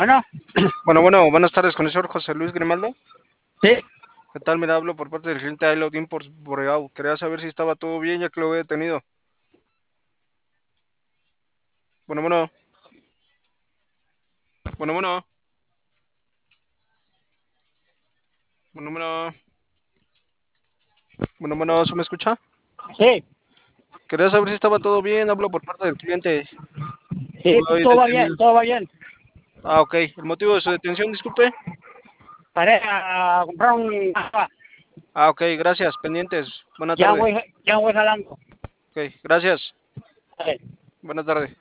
Bueno, Bueno, buenas tardes, con el señor José Luis Grimaldo. sí, ¿Qué tal? Mira, hablo por parte del cliente iLoad Imports Boreau. Quería saber si estaba todo bien ya que lo he detenido. Bueno, bueno, bueno, bueno, bueno, bueno, bueno, ¿se me escucha? sí, Quería saber si estaba todo bien, hablo por parte del cliente. sí, Lo he todo va bien, detenido. todo va bien. Ok. El motivo de su detención, disculpe. Paré a comprar un... Ok, gracias, pendientes. Buena Ya tarde. voy, ya voy jalando. Ok, gracias. Vale. Buena tarde.